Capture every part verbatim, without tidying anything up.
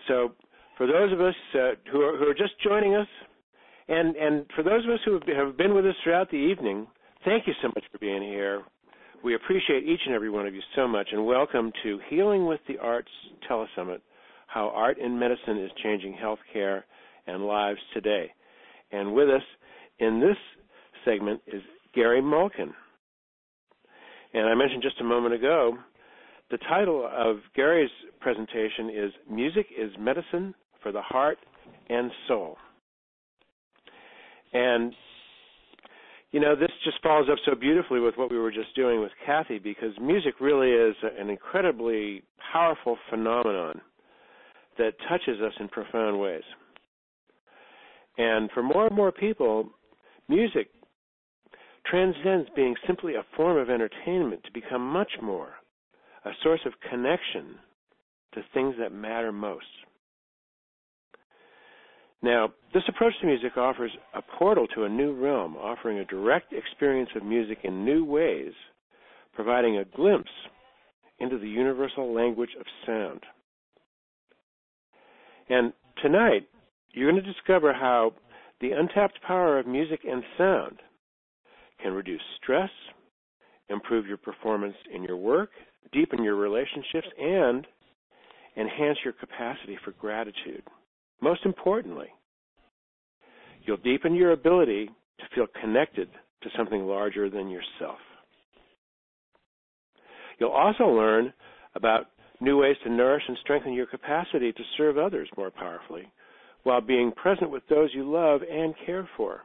so for those of us uh, who, are, who are just joining us, and, and for those of us who have been with us throughout the evening, thank you so much for being here. We appreciate each and every one of you so much, and welcome to Healing with the Arts Telesummit, How Art and Medicine is Changing Healthcare and Lives Today. And with us in this segment is Gary Malkin. And I mentioned just a moment ago, the title of Gary's presentation is Music is Medicine for the Heart and Soul. And, you know, this just follows up so beautifully with what we were just doing with Kathy, because music really is an incredibly powerful phenomenon that touches us in profound ways. And for more and more people, music transcends being simply a form of entertainment to become much more a source of connection to things that matter most. Now, this approach to music offers a portal to a new realm, offering a direct experience of music in new ways, providing a glimpse into the universal language of sound. And tonight, you're going to discover how the untapped power of music and sound can reduce stress, improve your performance in your work, deepen your relationships, and enhance your capacity for gratitude. Most importantly, you'll deepen your ability to feel connected to something larger than yourself. You'll also learn about new ways to nourish and strengthen your capacity to serve others more powerfully while being present with those you love and care for.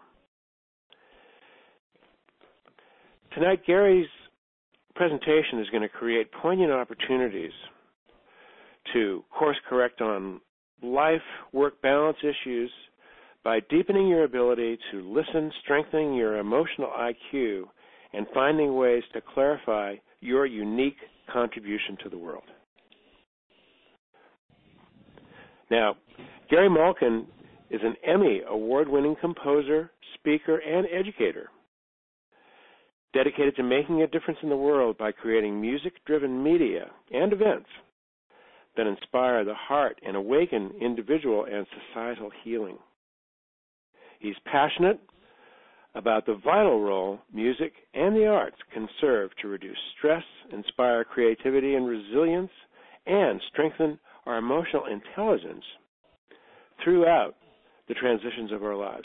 Tonight, Gary's presentation is going to create poignant opportunities to course correct on life-work balance issues by deepening your ability to listen, strengthening your emotional I Q, and finding ways to clarify your unique contribution to the world. Now, Gary Malkin is an Emmy award-winning composer, speaker, and educator, dedicated to making a difference in the world by creating music-driven media and events that inspire the heart and awaken individual and societal healing. He's passionate about the vital role music and the arts can serve to reduce stress, inspire creativity and resilience, and strengthen our emotional intelligence throughout the transitions of our lives.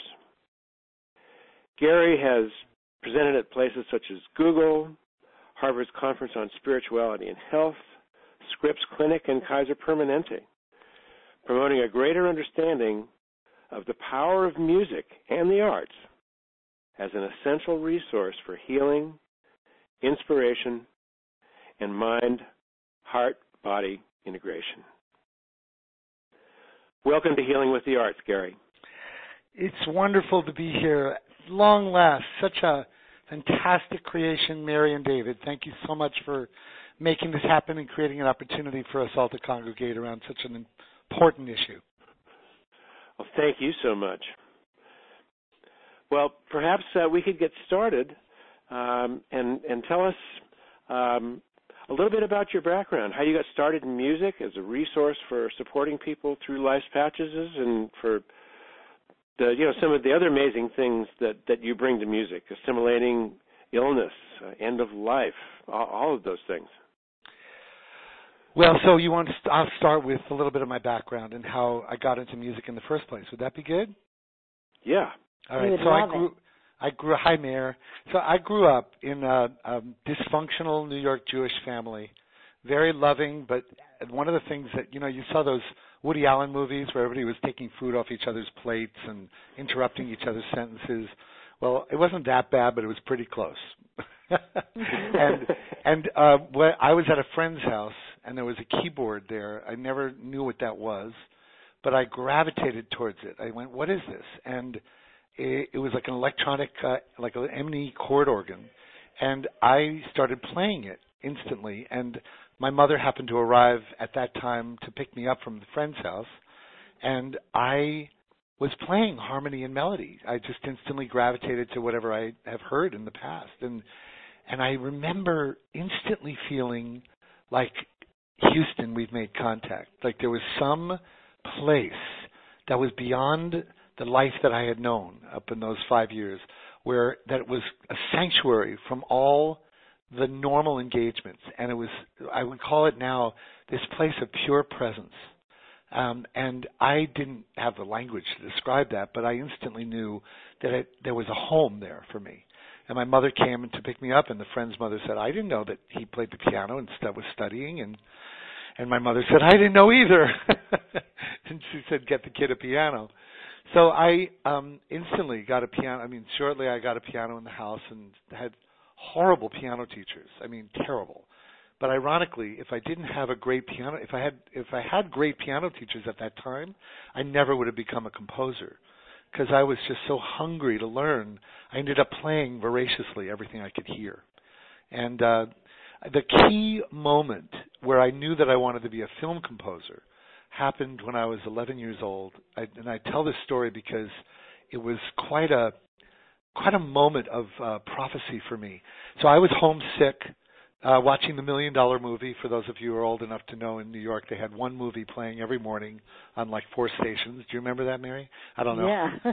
Gary has presented at places such as Google, Harvard's Conference on Spirituality and Health, Scripps Clinic, and Kaiser Permanente, promoting a greater understanding of the power of music and the arts as an essential resource for healing, inspiration, and mind-heart-body integration. Welcome to Healing with the Arts, Gary. It's wonderful to be here. At long last, such a fantastic creation, Mary and David. Thank you so much for making this happen and creating an opportunity for us all to congregate around such an important issue. Well, thank you so much. Well, perhaps uh, we could get started um, and, and tell us um, a little bit about your background, how you got started in music as a resource for supporting people through life's patches, and for the, you know, some of the other amazing things that, that you bring to music, assimilating illness, uh, end of life, all, all of those things. Well, so you want to st- I'll start with a little bit of my background and how I got into music in the first place. Would that be good? Yeah. All right. So I grew, I grew. Hi, Mayor. So I grew up in a, a dysfunctional New York Jewish family, very loving. But one of the things that, you know, you saw those Woody Allen movies where everybody was taking food off each other's plates and interrupting each other's sentences. Well, it wasn't that bad, but it was pretty close. and and uh, when I was at a friend's house, and there was a keyboard there. I never knew what that was, but I gravitated towards it. I went, "What is this?" And it, it was like an electronic, uh, like an M E chord organ, and I started playing it instantly. And my mother happened to arrive at that time to pick me up from the friend's house, and I was playing harmony and melody. I just instantly gravitated to whatever I have heard in the past, and and I remember instantly feeling like, Houston, we've made contact. Like there was some place that was beyond the life that I had known up in those five years, where that it was a sanctuary from all the normal engagements. And it was, I would call it now, this place of pure presence. Um, and I didn't have the language to describe that, but I instantly knew that it, there was a home there for me. And my mother came to pick me up, and the friend's mother said, I didn't know that he played the piano and was studying. And and my mother said, I didn't know either. And she said, get the kid a piano. So I um, instantly got a piano. I mean, shortly I got a piano in the house and had horrible piano teachers. I mean, terrible. But ironically, if I didn't have a great piano, if I had if I had great piano teachers at that time, I never would have become a composer, because I was just so hungry to learn. I ended up playing voraciously everything I could hear. And uh, the key moment where I knew that I wanted to be a film composer happened when I was eleven years old. I, and I tell this story because it was quite a quite a moment of uh, prophecy for me. So I was homesick, uh, watching the Million Dollar Movie. For those of you who are old enough to know, in New York they had one movie playing every morning on like four stations. Do you remember that, Mary? I don't know. Yeah.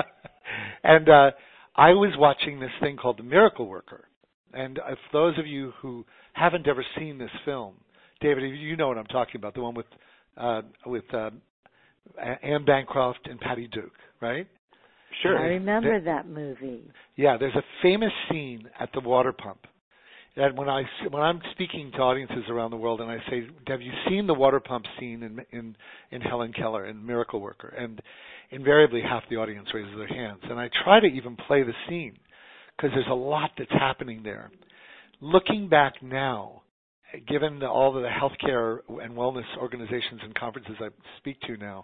And uh, I was watching this thing called The Miracle Worker. And if those of you who haven't ever seen this film, David, you know what I'm talking about, the one with uh, with uh, Anne Bancroft and Patty Duke, right? Sure. I remember that movie. Yeah, there's a famous scene at the water pump. And when I when I'm speaking to audiences around the world, and I say, "Have you seen the water pump scene in in, in Helen Keller in Miracle Worker?" And invariably, half the audience raises their hands. And I try to even play the scene because there's a lot that's happening there. Looking back now, given the, all of the healthcare and wellness organizations and conferences I speak to now,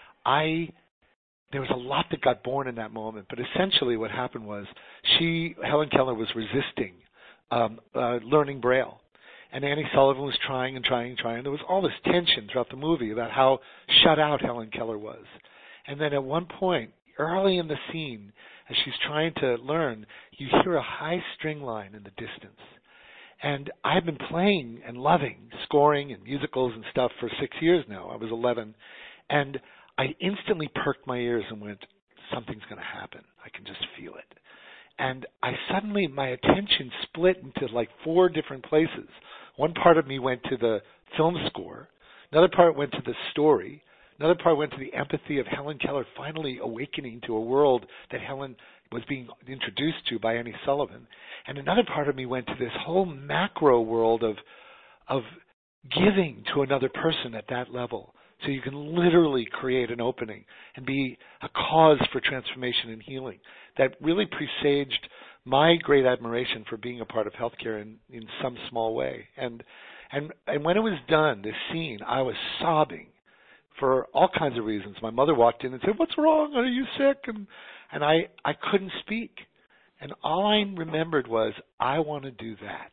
I there was a lot that got born in that moment. But essentially, what happened was she, Helen Keller, was resisting um, uh, learning Braille, and Annie Sullivan was trying and trying and trying. There was all this tension throughout the movie about how shut out Helen Keller was. And then at one point, early in the scene, as she's trying to learn, you hear a high string line in the distance. And I've been playing and loving scoring and musicals and stuff for six years now. I was eleven. And I instantly perked my ears and went, something's going to happen. I can just feel it. And I suddenly, my attention split into like four different places. One part of me went to the film score. Another part went to the story. Another part went to the empathy of Helen Keller finally awakening to a world that Helen was being introduced to by Annie Sullivan. And another part of me went to this whole macro world of of giving to another person at that level. So you can literally create an opening and be a cause for transformation and healing. That really presaged my great admiration for being a part of healthcare in, in some small way. And and and when it was done, this scene, I was sobbing for all kinds of reasons. My mother walked in and said, "What's wrong? Are you sick?" And and I, I couldn't speak. And all I remembered was, I want to do that.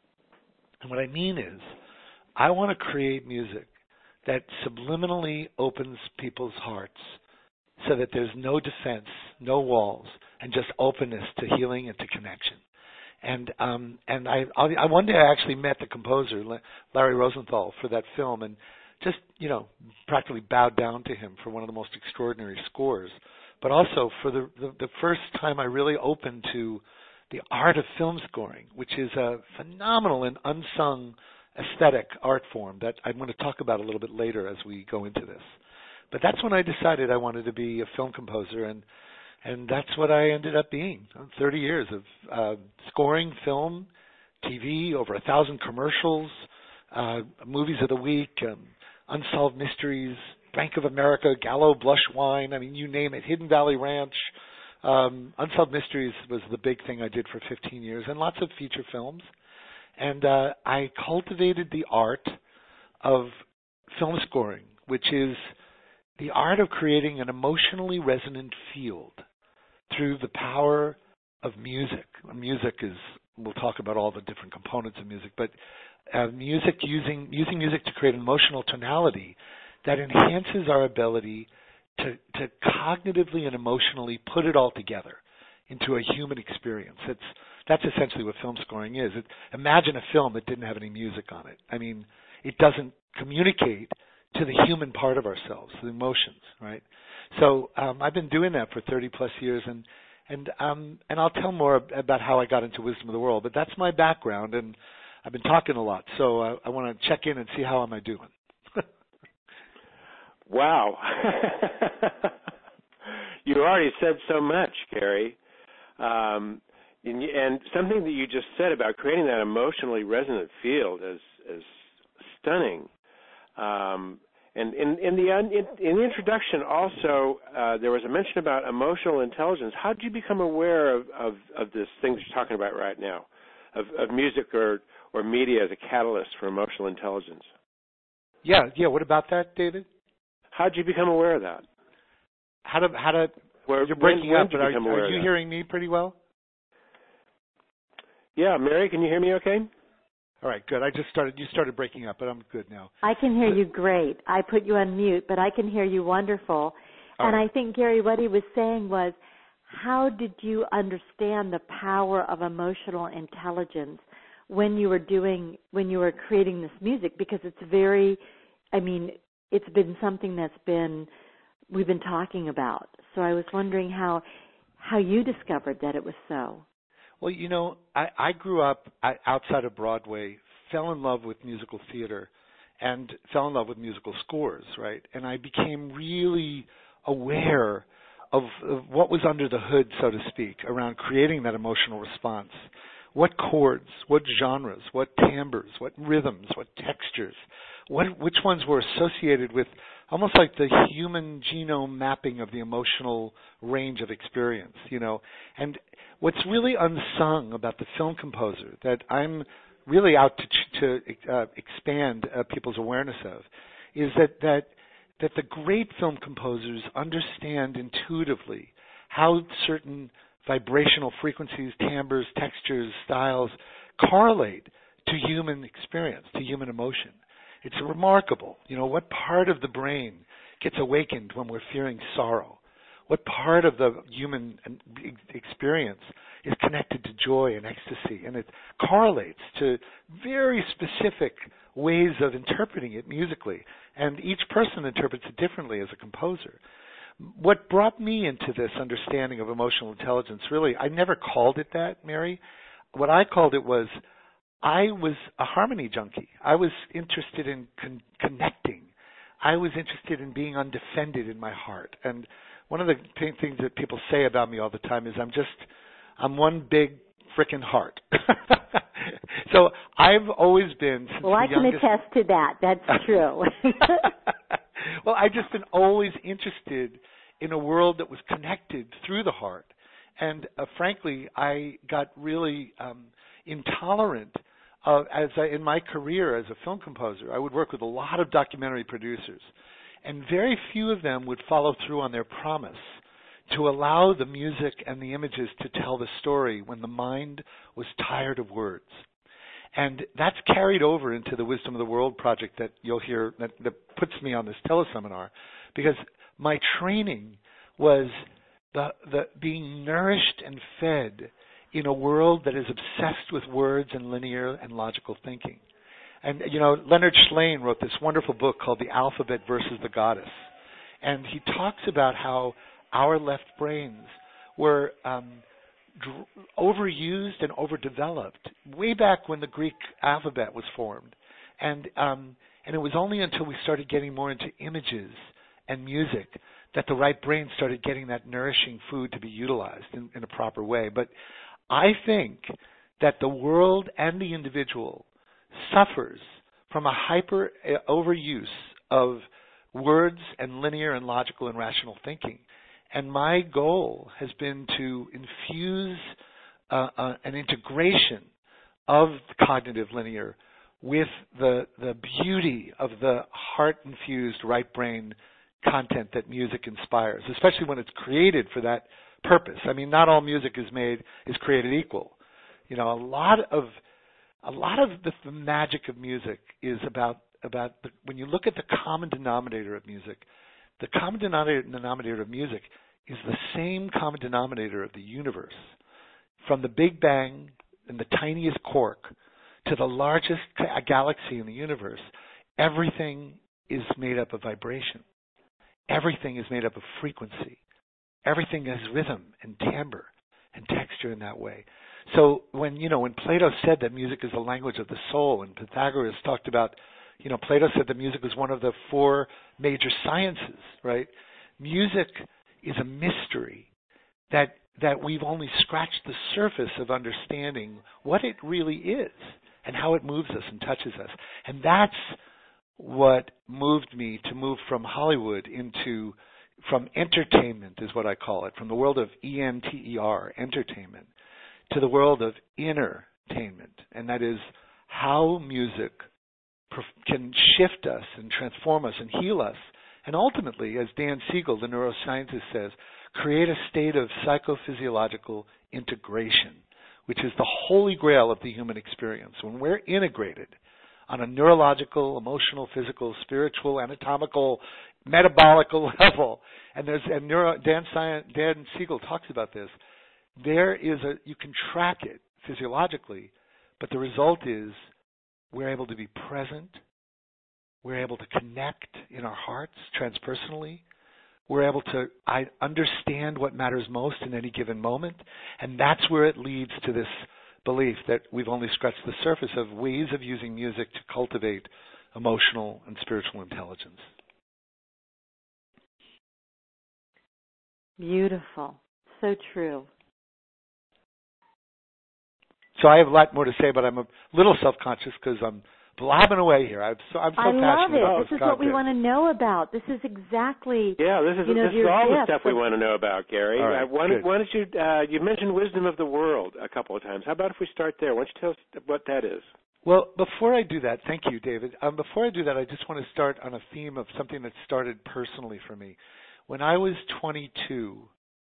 And what I mean is, I want to create music that subliminally opens people's hearts so that there's no defense, no walls, and just openness to healing and to connection. And um, and I, I one day I actually met the composer, Larry Rosenthal, for that film, and just, you know, practically bowed down to him for one of the most extraordinary scores. But also for the, the, the first time I really opened to the art of film scoring, which is a phenomenal and unsung aesthetic art form that I'm going to talk about a little bit later as we go into this. But that's when I decided I wanted to be a film composer, and and that's what I ended up being. thirty years of uh, scoring film, T V, over a thousand commercials, uh, movies of the week, um, Unsolved Mysteries, Bank of America, Gallo Blush Wine, I mean, you name it, Hidden Valley Ranch. Um, Unsolved Mysteries was the big thing I did for fifteen years, and lots of feature films. And uh, I cultivated the art of film scoring, which is the art of creating an emotionally resonant field through the power of music. Music is, we'll talk about all the different components of music, but uh, music using using music to create an emotional tonality that enhances our ability to, to cognitively and emotionally put it all together into a human experience. It's, that's essentially what film scoring is. It, imagine a film that didn't have any music on it. I mean, it doesn't communicate to the human part of ourselves, the emotions, right? So um, I've been doing that for thirty plus years, and and um, and I'll tell more about how I got into Wisdom of the World. But that's my background, and I've been talking a lot, so I, I want to check in and see how am I doing. Wow. You already said so much, Gary. Um, and, and something that you just said about creating that emotionally resonant field is, is stunning. Um, and in, in, the, in, in the introduction also, uh, there was a mention about emotional intelligence. How did you become aware of, of, of this thing that you're talking about right now, of, of music or, or media as a catalyst for emotional intelligence? Yeah, yeah. What about that, David? How did you become aware of that? How to how to? Where, you're breaking when, when up, but are, are you hearing me pretty well? Yeah, Mary, can you hear me okay? All right, good. I just started. You started breaking up, but I'm good now. I can hear you great. I put you on mute, but I can hear you wonderful. All and right. I think, Gary, what he was saying was, how did you understand the power of emotional intelligence when you were doing, when you were creating this music? Because it's very, I mean, it's been something that's been, we've been talking about. So I was wondering how, how you discovered that it was so. Well, you know, I, I grew up outside of Broadway, fell in love with musical theater, and fell in love with musical scores, right? And I became really aware of, of what was under the hood, so to speak, around creating that emotional response. What chords, what genres, what timbres, what rhythms, what textures, what, which ones were associated with almost like the human genome mapping of the emotional range of experience, you know. And what's really unsung about the film composer that I'm really out to, to uh, expand uh, people's awareness of is that, that that the great film composers understand intuitively how certain vibrational frequencies, timbres, textures, styles correlate to human experience, to human emotion. It's remarkable. You know, what part of the brain gets awakened when we're feeling sorrow? What part of the human experience is connected to joy and ecstasy? And it correlates to very specific ways of interpreting it musically. And each person interprets it differently as a composer. What brought me into this understanding of emotional intelligence, really, I never called it that, Mary. What I called it was I was a harmony junkie. I was interested in con- connecting. I was interested in being undefended in my heart. And one of the th- things that people say about me all the time is I'm just, I'm one big frickin' heart. So I've always been, since well, I the can youngest... attest to that. That's true. Well, I've just been always interested in a world that was connected through the heart. And uh, frankly, I got really um, intolerant of, as I, in my career as a film composer, I would work with a lot of documentary producers, and very few of them would follow through on their promise to allow the music and the images to tell the story when the mind was tired of words. And that's carried over into the Wisdom of the World project that you'll hear, that, that puts me on this teleseminar, because my training was the, the being nourished and fed in a world that is obsessed with words and linear and logical thinking. And, you know, Leonard Shlain wrote this wonderful book called The Alphabet versus the Goddess. And he talks about how our left brains were um, dr- overused and overdeveloped way back when the Greek alphabet was formed. And, um, and it was only until we started getting more into images and music that the right brain started getting that nourishing food to be utilized in, in a proper way. But I think that the world and the individual suffers from a hyper overuse of words and linear and logical and rational thinking. And my goal has been to infuse uh, uh, an integration of the cognitive linear with the the beauty of the heart-infused right brain content that music inspires, especially when it's created for that purpose. I mean, not all music is made is created equal. You know, a lot of a lot of the, the magic of music is about about the, when you look at the common denominator of music. The common denominator, denominator of music is the same common denominator of the universe, from the Big Bang and the tiniest quark to the largest galaxy in the universe. Everything is made up of vibration. Everything is made up of frequency. Everything has rhythm and timbre and texture in that way. So when, you know, when Plato said that music is the language of the soul, and Pythagoras talked about, you know, Plato said that music was one of the four major sciences, right? Music is a mystery that that we've only scratched the surface of understanding what it really is and how it moves us and touches us. And that's what moved me to move from Hollywood into, from entertainment is what I call it, from the world of E N T E R, entertainment, to the world of innertainment. And that is how music can shift us and transform us and heal us. And ultimately, as Dan Siegel, the neuroscientist, says, create a state of psychophysiological integration, which is the holy grail of the human experience. When we're integrated on a neurological, emotional, physical, spiritual, anatomical, metabolical level, and there's and neuro, Dan, Science, Dan Siegel talks about this, there is a, you can track it physiologically, but the result is we're able to be present, we're able to connect in our hearts transpersonally, we're able to I understand what matters most in any given moment, and that's where it leads to this belief that we've only scratched the surface of ways of using music to cultivate emotional and spiritual intelligence. Beautiful. So true. So I have a lot more to say, but I'm a little self-conscious because I'm blabbing away here. I'm so, I'm so I love passionate it. about This this is content. what we want to know about. This is exactly Yeah, this is you know, this is your all the gift. stuff we want to know about, Gary. All right, uh, why, good. why don't you uh, you mentioned wisdom of the world a couple of times. How about if we start there? Why don't you tell us what that is? Well, before I do that, thank you, David. Um, before I do that, I just want to start on a theme of something that started personally for me. When I was twenty-two,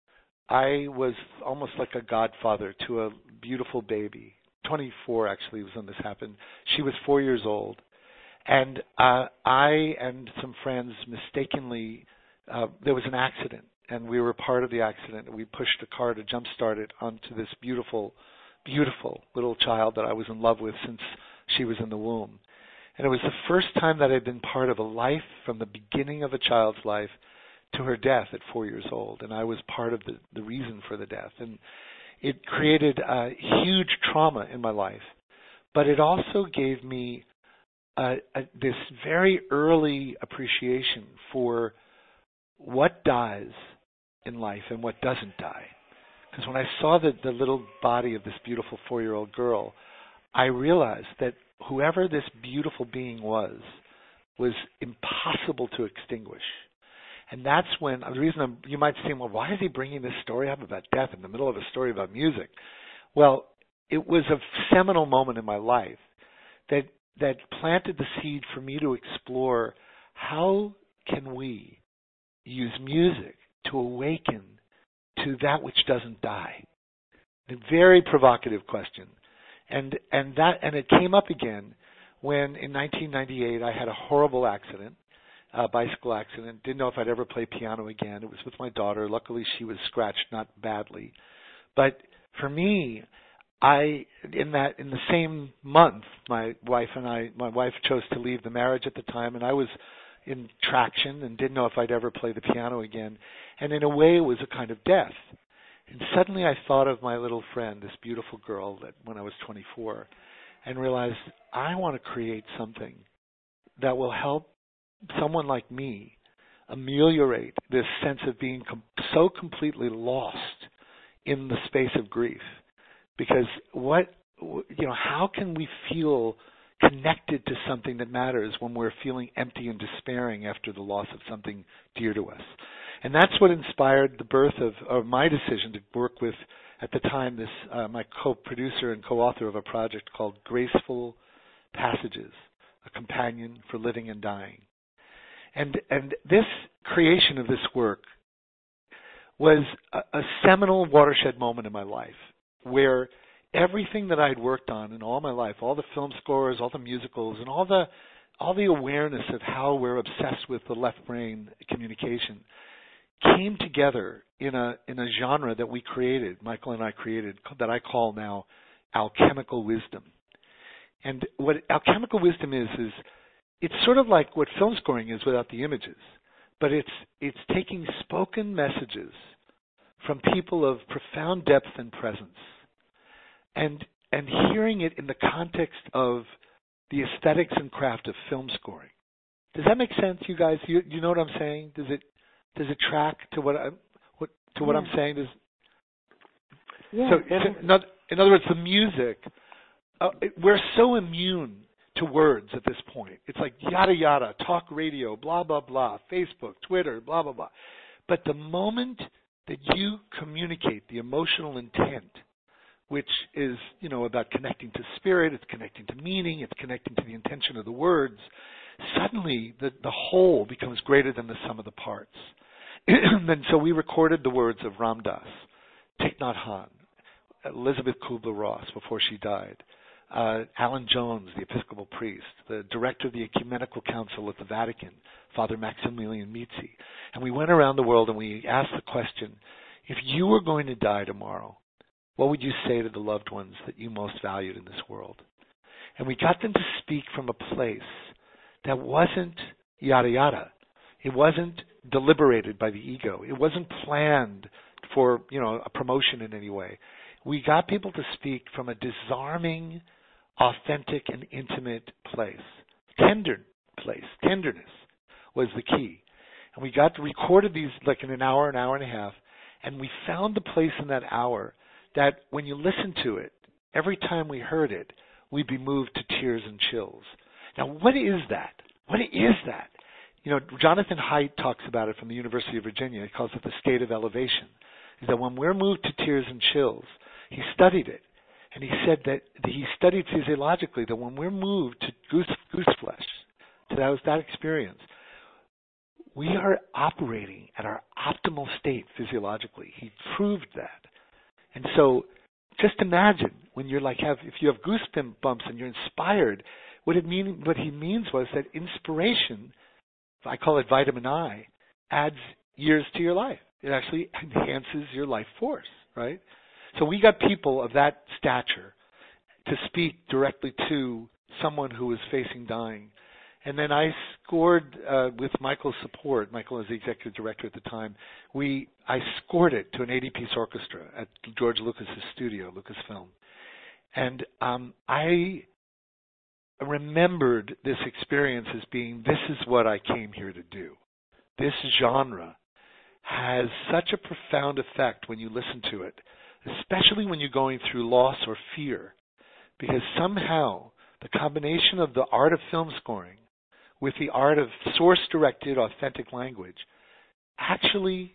I was almost like a godfather to a beautiful baby. twenty-four actually was when this happened. She was four years old. And uh, I and some friends mistakenly, uh, there was an accident, and we were part of the accident. We pushed a car to jumpstart it onto this beautiful, beautiful little child that I was in love with since she was in the womb. And it was the first time that I'd been part of a life from the beginning of a child's life to her death at four years old. And I was part of the, the reason for the death. And it created a huge trauma in my life. But it also gave me Uh, uh, this very early appreciation for what dies in life and what doesn't die. Because when I saw the, the little body of this beautiful four-year-old girl, I realized that whoever this beautiful being was, was impossible to extinguish. And that's when, the reason I'm, you might say, well, why is he bringing this story up about death in the middle of a story about music? Well, it was a seminal moment in my life that that planted the seed for me to explore how can we use music to awaken to that which doesn't die. A very provocative question. And and that and it came up again when in nineteen ninety-eight I had a horrible accident, a bicycle accident. Didn't know if I'd ever play piano again. It was with my daughter. Luckily she was scratched, not badly. But for me, I, in that, in the same month, my wife and I, my wife chose to leave the marriage at the time, and I was in traction and didn't know if I'd ever play the piano again. And in a way, it was a kind of death. And suddenly I thought of my little friend, this beautiful girl that when I was twenty-four, and realized I want to create something that will help someone like me ameliorate this sense of being com- so completely lost in the space of grief. Because what, you know, how can we feel connected to something that matters when we're feeling empty and despairing after the loss of something dear to us? And that's what inspired the birth of, of my decision to work with, at the time, this uh, my co-producer and co-author of a project called Graceful Passages, a companion for living and dying. And and this creation of this work was a, a seminal watershed moment in my life, where everything that I'd worked on in all my life, all the film scores, all the musicals, and all the all the awareness of how we're obsessed with the left brain communication, came together in a in a genre that we created, Michael and I created, that I call now alchemical wisdom. And what alchemical wisdom is is it's sort of like what film scoring is without the images, but it's it's taking spoken messages from people of profound depth and presence, and and hearing it in the context of the aesthetics and craft of film scoring. Does that make sense, you guys? You you know what I'm saying? Does it does it track to what I what to what yeah. I'm saying? Does yeah. so in, in other words, the music. Uh, it, we're so immune to words at this point. It's like yada yada, talk radio, blah blah blah, Facebook, Twitter, blah blah blah. But the moment that you communicate the emotional intent, which is, you know, about connecting to spirit, it's connecting to meaning, it's connecting to the intention of the words, suddenly the, the whole becomes greater than the sum of the parts. And so we recorded the words of Ram Dass, Thich Nhat Hanh, Elizabeth Kubler-Ross before she died, uh, Alan Jones, the Episcopal priest, the director of the Ecumenical Council at the Vatican, Father Maximilian Mizzi. And we went around the world and we asked the question, if you were going to die tomorrow, what would you say to the loved ones that you most valued in this world? And we got them to speak from a place that wasn't yada yada. It wasn't deliberated by the ego. It wasn't planned for, you know, a promotion in any way. We got people to speak from a disarming, authentic, and intimate place. Tender place. Tenderness was the key. And we got to recorded these like in an hour, an hour and a half, and we found the place in that hour that when you listen to it, every time we heard it, we'd be moved to tears and chills. Now, what is that? What is that? You know, Jonathan Haidt talks about it from the University of Virginia. He calls it the state of elevation. Is that when we're moved to tears and chills, he studied it, and he said that he studied physiologically that when we're moved to goose, goose flesh, to that, that experience, we are operating at our optimal state physiologically. He proved that. And so just imagine when you're like, have if you have goosebumps and you're inspired, what it mean, what he means was that inspiration, I call it vitamin I, adds years to your life. It actually enhances your life force, right? So we got people of that stature to speak directly to someone who was facing dying. And then I scored, uh, with Michael's support, Michael was the executive director at the time, we I scored it to an eighty-piece orchestra at George Lucas's studio, Lucasfilm. And um, I remembered this experience as being, this is what I came here to do. This genre has such a profound effect when you listen to it, especially when you're going through loss or fear, because somehow the combination of the art of film scoring with the art of source-directed, authentic language actually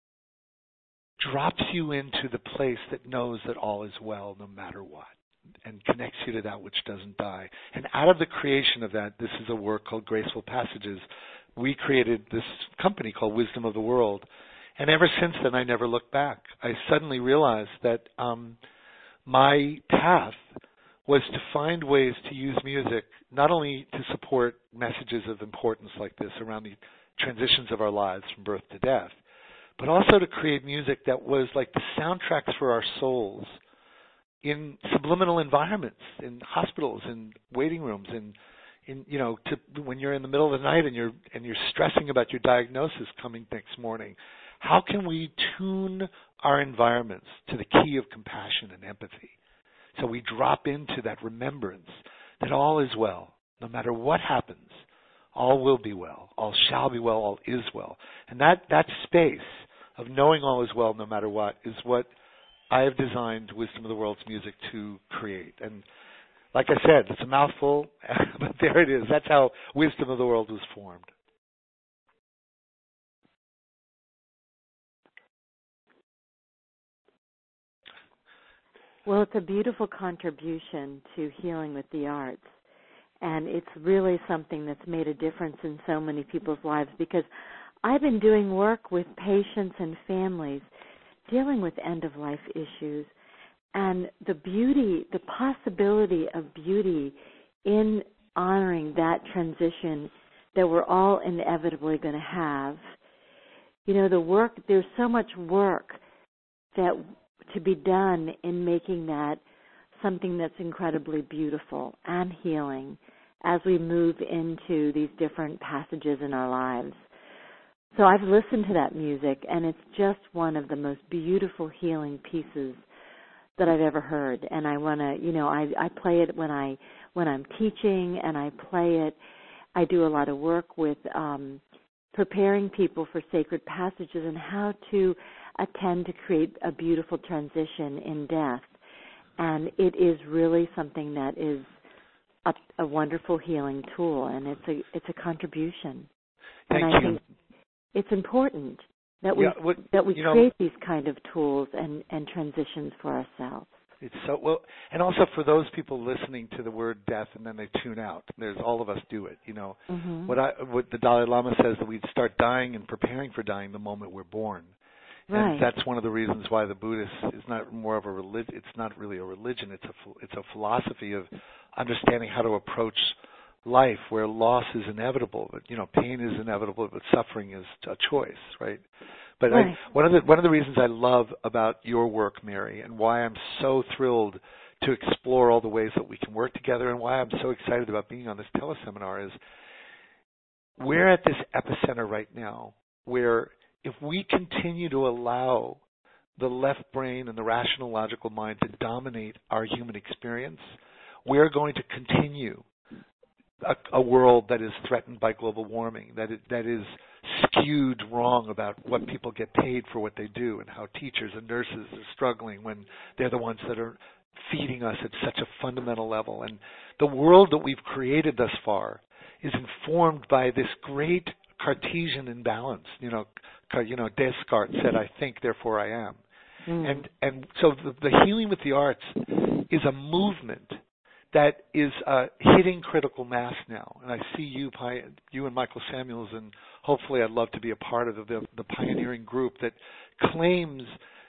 drops you into the place that knows that all is well no matter what, and connects you to that which doesn't die. And out of the creation of that, this is a work called Graceful Passages. We created this company called Wisdom of the World. And ever since then, I never looked back. I suddenly realized that um, my path was to find ways to use music not only to support messages of importance like this around the transitions of our lives from birth to death, but also to create music that was like the soundtracks for our souls in subliminal environments, in hospitals, in waiting rooms, in, in you know, to, when you're in the middle of the night and you're and you're stressing about your diagnosis coming next morning. How can we tune our environments to the key of compassion and empathy? So we drop into that remembrance that all is well. No matter what happens, all will be well. All shall be well. All is well. And that, that space of knowing all is well no matter what is what I have designed Wisdom of the World's music to create. And like I said, it's a mouthful, but there it is. That's how Wisdom of the World was formed. Well, it's a beautiful contribution to healing with the arts. And it's really something that's made a difference in so many people's lives, because I've been doing work with patients and families dealing with end-of-life issues. And the beauty, the possibility of beauty in honoring that transition that we're all inevitably going to have. You know, the work, there's so much work that to be done in making that something that's incredibly beautiful and healing as we move into these different passages in our lives. So I've listened to that music, and it's just one of the most beautiful healing pieces that I've ever heard. And I want to, you know, I, I play it when I when I'm teaching, and I play it. I do a lot of work with um, preparing people for sacred passages and how to attend to create a beautiful transition in death. And it is really something that is a, a wonderful healing tool, and it's a it's a contribution. Thank and I you. think it's important that we yeah, what, that we you create know, these kind of tools and, and transitions for ourselves. It's so well, and also for those people listening to the word death and then they tune out. There's all of us do it. You know, Mm-hmm. what I what the Dalai Lama says, that we start dying and preparing for dying the moment we're born. Right. And that's one of the reasons why the Buddhist is not more of a religion. It's not really a religion. It's a it's a philosophy of understanding how to approach life, where loss is inevitable, but you know, pain is inevitable, but suffering is a choice, right? But right. I, one of the one of the reasons I love about your work, Mary, and why I'm so thrilled to explore all the ways that we can work together, and why I'm so excited about being on this teleseminar is we're at this epicenter right now, where if we continue to allow the left brain and the rational, logical mind to dominate our human experience, we're going to continue a, a world that is threatened by global warming, that it, that is skewed wrong about what people get paid for what they do, and how teachers and nurses are struggling when they're the ones that are feeding us at such a fundamental level. And the world that we've created thus far is informed by this great Cartesian imbalance. You know, you know, Descartes said, "I think, therefore I am." Mm. And and so the, the healing with the arts is a movement that is uh, hitting critical mass now. And I see you, you and Michael Samuels, and hopefully I'd love to be a part of the, the pioneering group that claims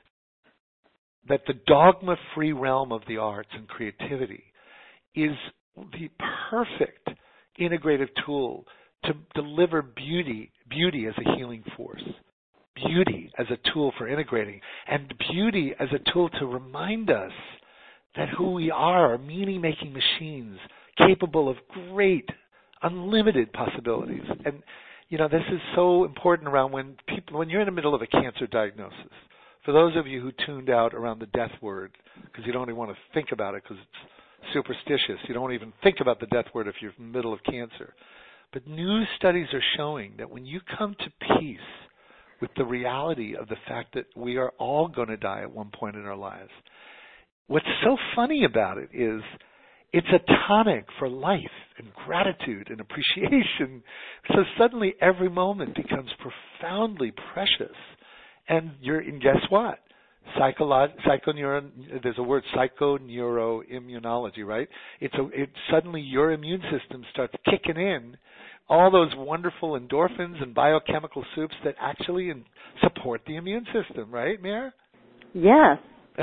that the dogma-free realm of the arts and creativity is the perfect integrative tool to deliver beauty, beauty as a healing force, beauty as a tool for integrating, and beauty as a tool to remind us that who we are are meaning-making machines capable of great, unlimited possibilities. And, you know, this is so important around when people, when you're in the middle of a cancer diagnosis. For those of you who tuned out around the death word, because you don't even want to think about it because it's superstitious. You don't even think about the death word if you're in the middle of cancer. But new studies are showing that when you come to peace with the reality of the fact that we are all going to die at one point in our lives, what's so funny about it is it's a tonic for life and gratitude and appreciation. So suddenly every moment becomes profoundly precious. And you're, and guess what? Psycholo- psychoneuron, there's a word, psychoneuroimmunology, right? It's a, it suddenly your immune system starts kicking in all those wonderful endorphins and biochemical soups that actually in, support the immune system, right, Mare? Yes.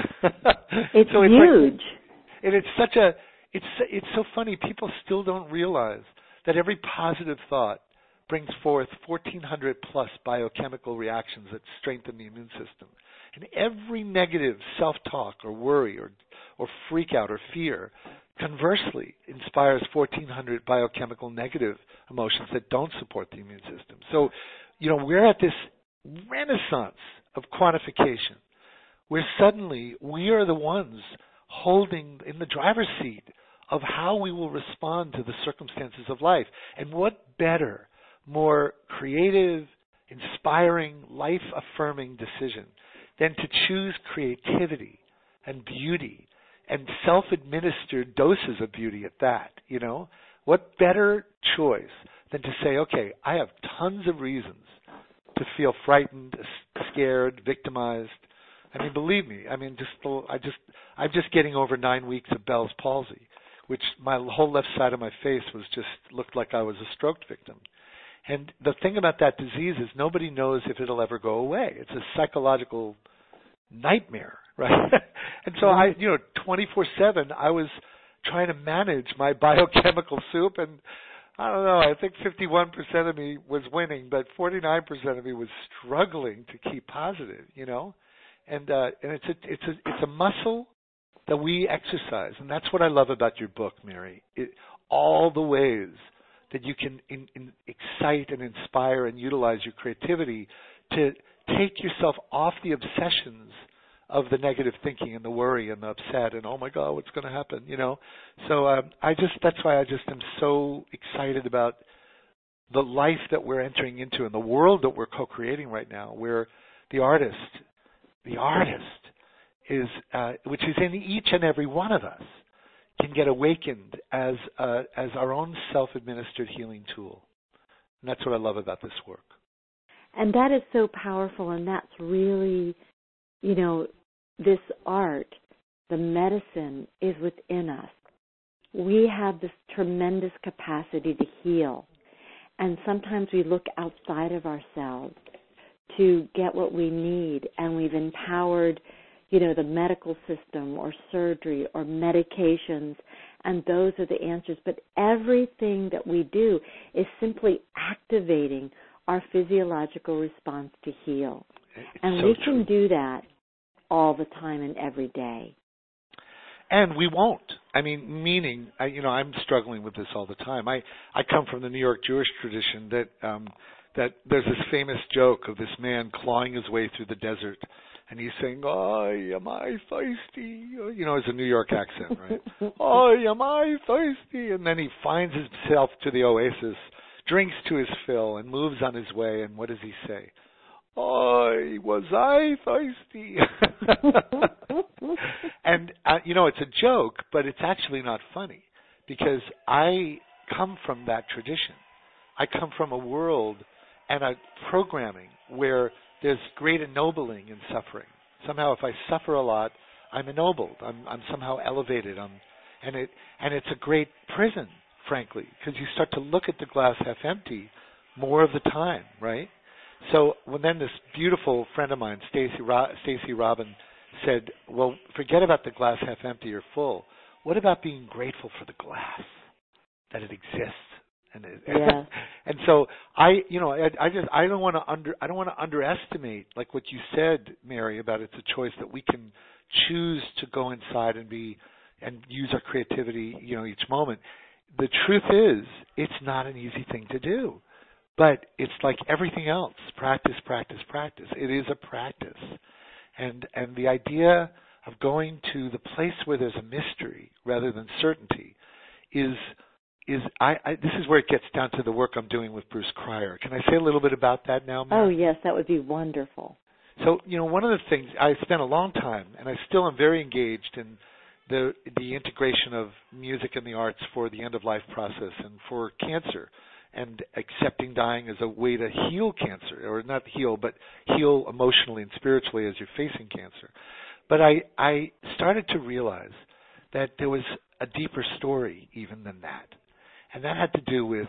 It's so it's huge. Like, and it's such a, it's it's so funny. People still don't realize that every positive thought brings forth fourteen hundred plus biochemical reactions that strengthen the immune system. And every negative self-talk or worry or or freak out or fear, conversely, inspires fourteen hundred biochemical negative emotions that don't support the immune system. So, you know, we're at this renaissance of quantification, where suddenly we are the ones holding in the driver's seat of how we will respond to the circumstances of life. And what better, more creative, inspiring, life-affirming decision than to choose creativity and beauty and self-administered doses of beauty at that, you know? What better choice than to say, okay, I have tons of reasons to feel frightened, scared, victimized. I mean, believe me, I mean, just I just I'm just getting over nine weeks of Bell's palsy, which my whole left side of my face was just looked like I was a stroke victim. And the thing about that disease is nobody knows if it'll ever go away. It's a psychological nightmare, right? And so I, you know, twenty-four seven, I was trying to manage my biochemical soup, and I don't know, I think fifty-one percent of me was winning, but forty-nine percent of me was struggling to keep positive, you know? And uh, and it's a it's a it's a muscle that we exercise, and that's what I love about your book, Mary. It, all the ways that you can in, in excite and inspire and utilize your creativity to take yourself off the obsessions of the negative thinking and the worry and the upset and, oh my God, what's going to happen, you know? So um, I just, that's why I just am so excited about the life that we're entering into and the world that we're co-creating right now, where the artist, the artist is, uh, which is in each and every one of us, can get awakened as uh, as our own self-administered healing tool. And that's what I love about this work. And that is so powerful, and that's really, you know, this art, the medicine is within us. We have this tremendous capacity to heal. And sometimes we look outside of ourselves to get what we need, and we've empowered, you know, the medical system or surgery or medications, and those are the answers. But everything that we do is simply activating our physiological response to heal. It's and so we can true. do that all the time and every day. And we won't. I mean, meaning, I, you know, I'm struggling with this all the time. I, I come from the New York Jewish tradition that um, that there's this famous joke of this man clawing his way through the desert, and he's saying, "I am I thirsty," you know, it's a New York accent, right? "I am I thirsty," and then he finds himself to the oasis, drinks to his fill, and moves on his way. And what does he say? "I was I thirsty." And, uh, you know, it's a joke, but it's actually not funny, because I come from that tradition. I come from a world and a programming where there's great ennobling in suffering. Somehow if I suffer a lot, I'm ennobled. I'm, I'm somehow elevated. I'm, and, it, and it's a great prison, frankly, because you start to look at the glass half empty more of the time, right? So when then this beautiful friend of mine, Stacey Ro- Stacey Robin, said, well, forget about the glass half empty or full. What about being grateful for the glass, that it exists? And it, yeah. and so I, you know, I, I just I don't want to under I don't want to underestimate, like what you said, Mary, about it's a choice that we can choose to go inside and be and use our creativity, you know, each moment. The truth is, it's not an easy thing to do. But it's like everything else, practice, practice, practice. It is a practice. And and the idea of going to the place where there's a mystery rather than certainty is, is I, I this is where it gets down to the work I'm doing with Bruce Cryer. Can I say a little bit about that now, Mary? Oh, yes, that would be wonderful. So, you know, one of the things, I spent a long time, and I still am very engaged in the the integration of music and the arts for the end-of-life process and for cancer, and accepting dying as a way to heal cancer, or not heal, but heal emotionally and spiritually as you're facing cancer. But I, I started to realize that there was a deeper story even than that. And that had to do with,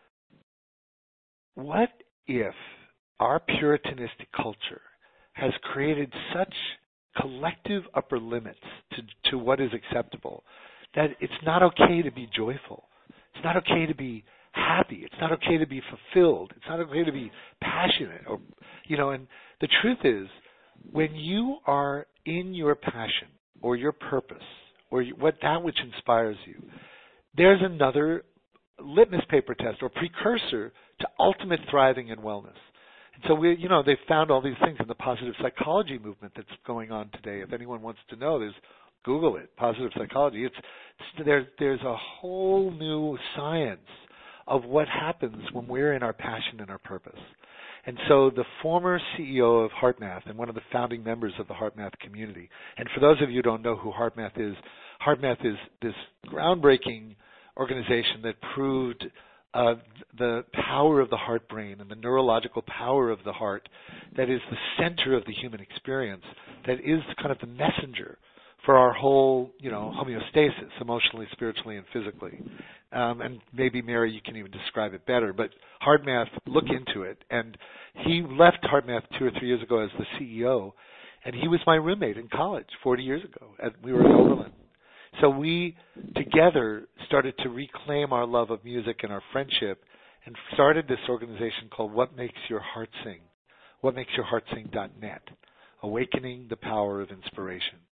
what if our puritanistic culture has created such collective upper limits to, to what is acceptable that it's not okay to be joyful. It's not okay to be happy. It's not okay to be fulfilled. It's not okay to be passionate, or, you know, and the truth is, when you are in your passion or your purpose or you, what that which inspires you, there's another litmus paper test or precursor to ultimate thriving and wellness. And so we, you know, they've found all these things in the positive psychology movement that's going on today. If anyone wants to know, there's Google it, positive psychology. It's, it's there's there's a whole new science of what happens when we're in our passion and our purpose. And so the former C E O of HeartMath and one of the founding members of the HeartMath community, and for those of you who don't know who HeartMath is, HeartMath is this groundbreaking organization that proved uh, the power of the heart brain and the neurological power of the heart that is the center of the human experience, that is kind of the messenger for our whole, you know, homeostasis, emotionally, spiritually, and physically. Um, and maybe, Mary, you can even describe it better. But HeartMath, look into it. And he left HeartMath two or three years ago as the C E O, and he was my roommate in college forty years ago. And we were at Oberlin. So we together started to reclaim our love of music and our friendship, and started this organization called What Makes Your Heart Sing, what makes your heart sing dot net, awakening the power of inspiration.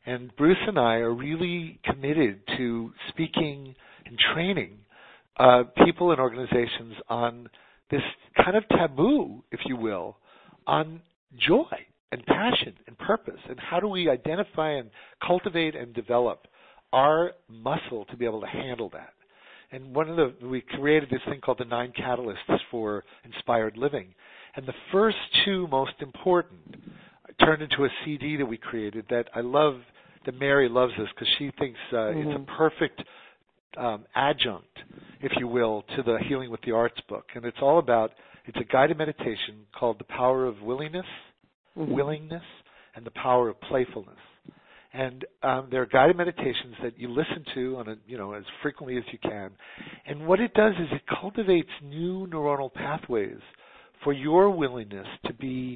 And Bruce and I are really committed to speaking and training uh, people and organizations on this kind of taboo, if you will, on joy and passion and purpose, and how do we identify and cultivate and develop our muscle to be able to handle that. And one of the, we created this thing called the Nine Catalysts for Inspired Living. And the first two most important turned into a C D that we created that I love, that Mary loves this because she thinks uh, mm-hmm. it's a perfect um, adjunct, if you will, to the Healing with the Arts book. And it's all about, it's a guided meditation called The Power of Willingness, mm-hmm. Willingness, and the Power of Playfulness. And um, there are guided meditations that you listen to on a, you know, as frequently as you can. And what it does is it cultivates new neuronal pathways for your willingness to be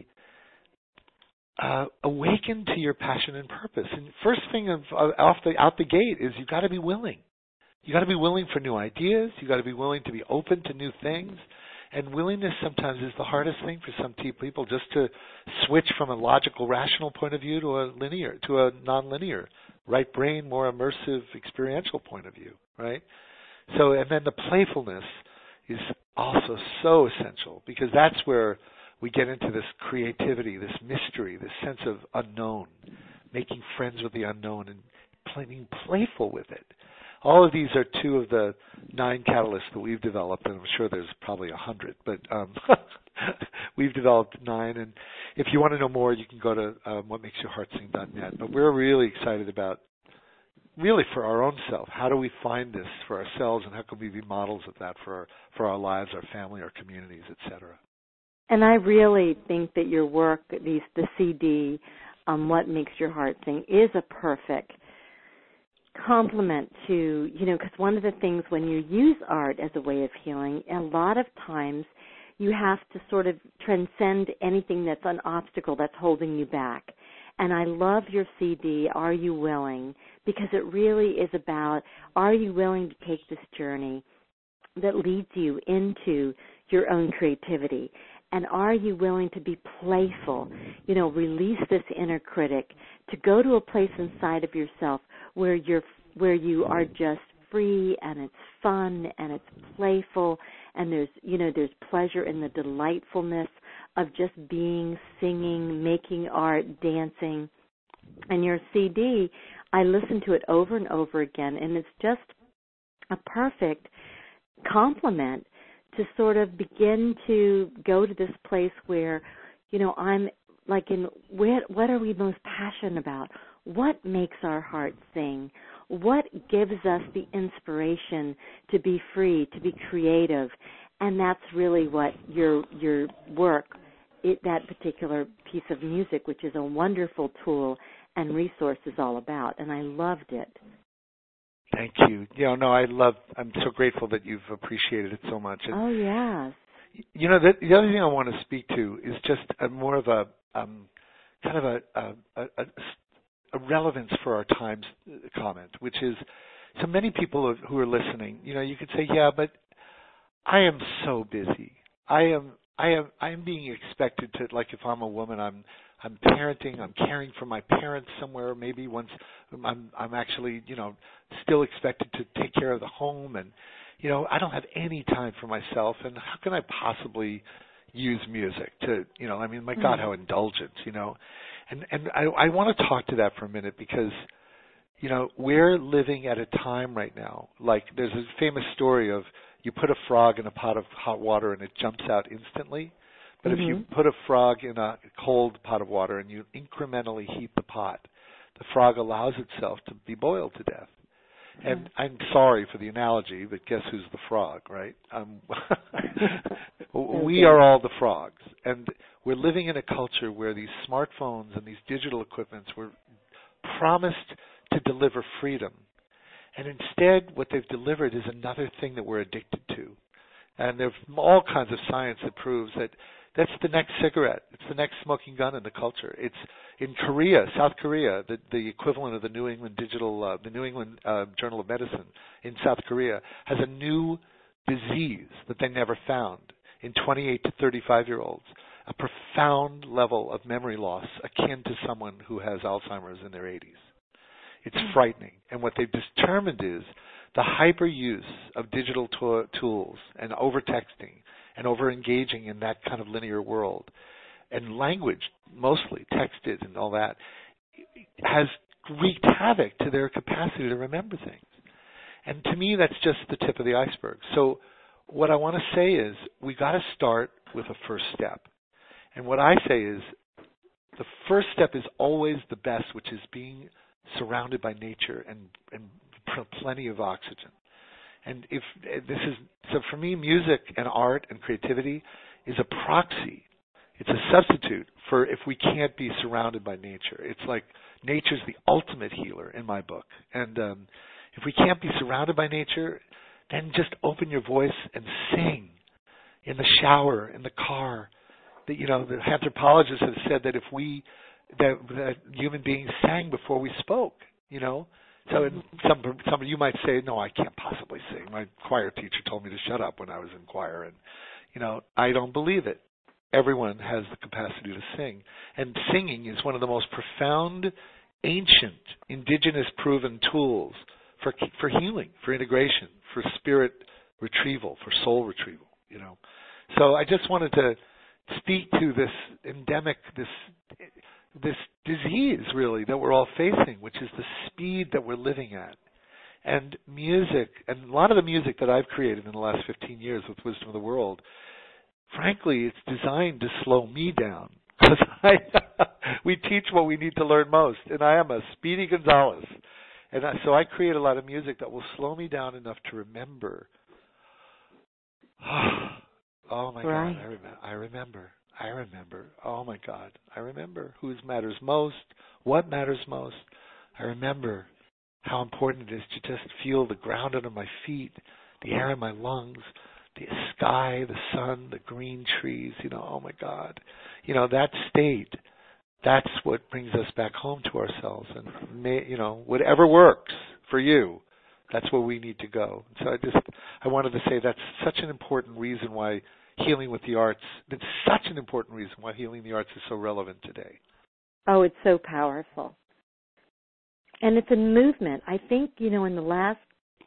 uh, awakened to your passion and purpose. And first thing of, uh, off the, out the gate is you've got to be willing. You've got to be willing for new ideas. You've got to be willing to be open to new things. And willingness sometimes is the hardest thing for some people, just to switch from a logical, rational point of view to a linear, to a nonlinear, right brain, more immersive, experiential point of view, right? So, and then the playfulness is also so essential, because that's where we get into this creativity, this mystery, this sense of unknown, making friends with the unknown and being playful with it. All of these are two of the nine catalysts that we've developed, and I'm sure there's probably a hundred, but um, we've developed nine. And if you want to know more, you can go to um, what makes your heart sing dot net. But we're really excited about, really for our own self, how do we find this for ourselves, and how can we be models of that for our, for our lives, our family, our communities, et cetera. And I really think that your work, these, the C D, um, What Makes Your Heart Sing, is a perfect complement to, you know, because one of the things when you use art as a way of healing, a lot of times you have to sort of transcend anything that's an obstacle that's holding you back. And I love your C D, Are You Willing? Because it really is about, are you willing to take this journey that leads you into your own creativity? And are you willing to be playful, you know, release this inner critic, to go to a place inside of yourself where you're, where you are just free, and it's fun and it's playful, and there's, you know, there's pleasure in the delightfulness of just being, singing, making art, dancing. And your C D, I listen to it over and over again, and it's just a perfect complement to sort of begin to go to this place where, you know, I'm like in, what, what are we most passionate about? What makes our heart sing? What gives us the inspiration to be free, to be creative? And that's really what your your work, it, that particular piece of music, which is a wonderful tool and resource, is all about. And I loved it. Thank you. You know, no, I love, I'm so grateful that you've appreciated it so much. And, oh, yes. You know, the, the other thing I want to speak to is just a, more of a, um, kind of a, a, a, a relevance for our times comment, which is, so many people who are listening, you know, you could say, yeah, but I am so busy. I am, I am, I am being expected to, like if I'm a woman, I'm, I'm parenting, I'm caring for my parents somewhere, maybe once I'm, I'm actually, you know, still expected to take care of the home, and, you know, I don't have any time for myself, and how can I possibly use music to, you know, I mean, my mm-hmm. God, how indulgent, you know, and, and I, I want to talk to that for a minute, because, you know, we're living at a time right now, like there's a famous story of you put a frog in a pot of hot water and it jumps out instantly. But mm-hmm. if you put a frog in a cold pot of water and you incrementally heat the pot, the frog allows itself to be boiled to death. Mm-hmm. And I'm sorry for the analogy, but guess who's the frog, right? Um, we are all the frogs. And we're living in a culture where these smartphones and these digital equipments were promised to deliver freedom. And instead, what they've delivered is another thing that we're addicted to. And there's all kinds of science that proves that that's the next cigarette. It's the next smoking gun in the culture. It's in Korea, South Korea, the, the equivalent of the New England Digital, uh, the New England uh, Journal of Medicine in South Korea has a new disease that they never found in twenty-eight to thirty-five-year-olds, a profound level of memory loss akin to someone who has Alzheimer's in their eighties. It's frightening. And what they've determined is the hyper use of digital to- tools and over-texting and over-engaging in that kind of linear world, and language, mostly texted and all that, has wreaked havoc to their capacity to remember things. And to me, that's just the tip of the iceberg. So what I want to say is we got to start with a first step. And what I say is the first step is always the best, which is being surrounded by nature and, and plenty of oxygen. And if this is, so for me, music and art and creativity is a proxy. It's a substitute for if we can't be surrounded by nature. It's like nature's the ultimate healer in my book. And um, if we can't be surrounded by nature, then just open your voice and sing in the shower, in the car. That, you know, the anthropologists have said that if we, that, that human beings sang before we spoke, you know. So in some, some of you might say, no, I can't possibly sing. My choir teacher told me to shut up when I was in choir. And, you know, I don't believe it. Everyone has the capacity to sing. And singing is one of the most profound, ancient, indigenous proven tools for for healing, for integration, for spirit retrieval, for soul retrieval, you know. So I just wanted to speak to this endemic, this this disease, really, that we're all facing, which is the speed that we're living at. And music, and a lot of the music that I've created in the last fifteen years with Wisdom of the World, frankly, it's designed to slow me down. Because I, we teach what we need to learn most, and I am a Speedy Gonzales. And I, so I create a lot of music that will slow me down enough to remember. Oh, my right. God, I, rem- I remember. I remember. Oh, my God, I remember whose matters most, what matters most. I remember how important it is to just feel the ground under my feet, the air in my lungs, the sky, the sun, the green trees, you know, oh, my God. You know, that state, that's what brings us back home to ourselves. And, may, you know, whatever works for you, that's where we need to go. So I just, I wanted to say that's such an important reason why healing with the arts, it's such an important reason why healing the arts is so relevant today. Oh, it's so powerful. And it's a movement. I think, you know, in the last,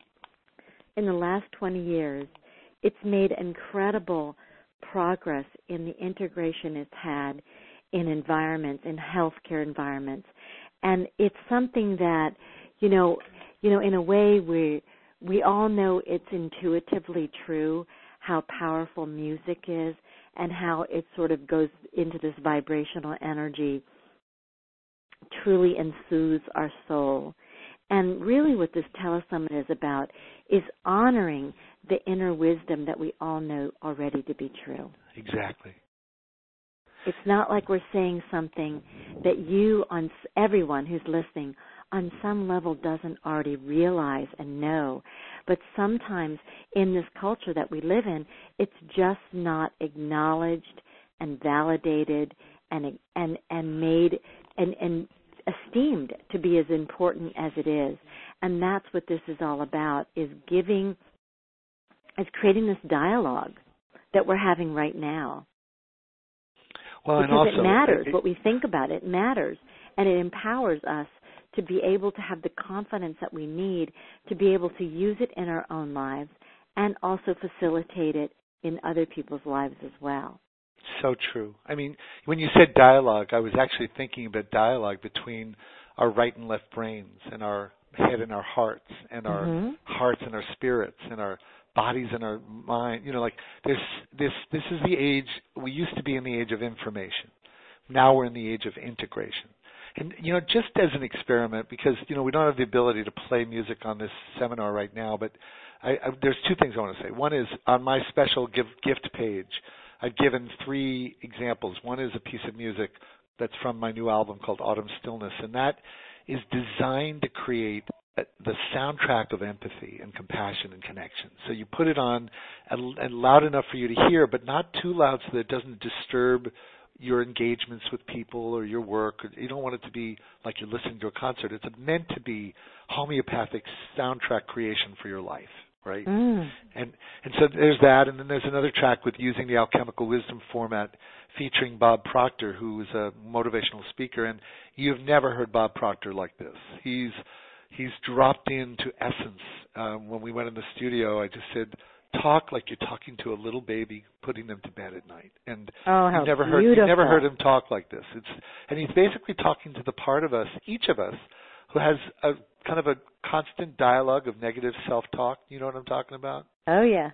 in the last twenty years, it's made incredible progress in the integration it's had in environments, in healthcare environments. And it's something that, you know, you know, in a way we we all know it's intuitively true how powerful music is and how it sort of goes into this vibrational energy, truly ensoothes our soul. And really what this telesummit is about is honoring the inner wisdom that we all know already to be true. Exactly. It's not like we're saying something that you, on everyone who's listening, on some level doesn't already realize and know. But sometimes in this culture that we live in, it's just not acknowledged and validated and and and made and, and esteemed to be as important as it is. And that's what this is all about, is giving, is creating this dialogue that we're having right now. Well, because and also, it matters. It, what we think about it matters, and it empowers us to be able to have the confidence that we need to be able to use it in our own lives and also facilitate it in other people's lives as well. So true. I mean, when you said dialogue, I was actually thinking about dialogue between our right and left brains and our head and our hearts and our mm-hmm. hearts and our spirits and our bodies and our mind. You know, like this, this, this is the age, we used to be in the age of information. Now we're in the age of integration. And, you know, just as an experiment, because, you know, we don't have the ability to play music on this seminar right now, but I, I, there's two things I want to say. One is on my special give, gift page, I've given three examples. One is a piece of music that's from my new album called Autumn Stillness, and that is designed to create a, the soundtrack of empathy and compassion and connection. So you put it on and, and loud enough for you to hear, but not too loud so that it doesn't disturb your engagements with people or your work. You don't want it to be like you're listening to a concert. It's meant to be homeopathic soundtrack creation for your life. right? Mm. And and so there's that, and then there's another track with using the Alchemical Wisdom format featuring Bob Proctor, who is a motivational speaker, and you've never heard Bob Proctor like this. He's he's dropped into essence. Um, when we went in the studio, I just said, talk like you're talking to a little baby, putting them to bed at night. And oh, how you've never beautiful. heard you've never heard him talk like this. It's and he's basically talking to the part of us, each of us, who has a kind of a constant dialogue of negative self-talk. You know what I'm talking about? Oh yeah.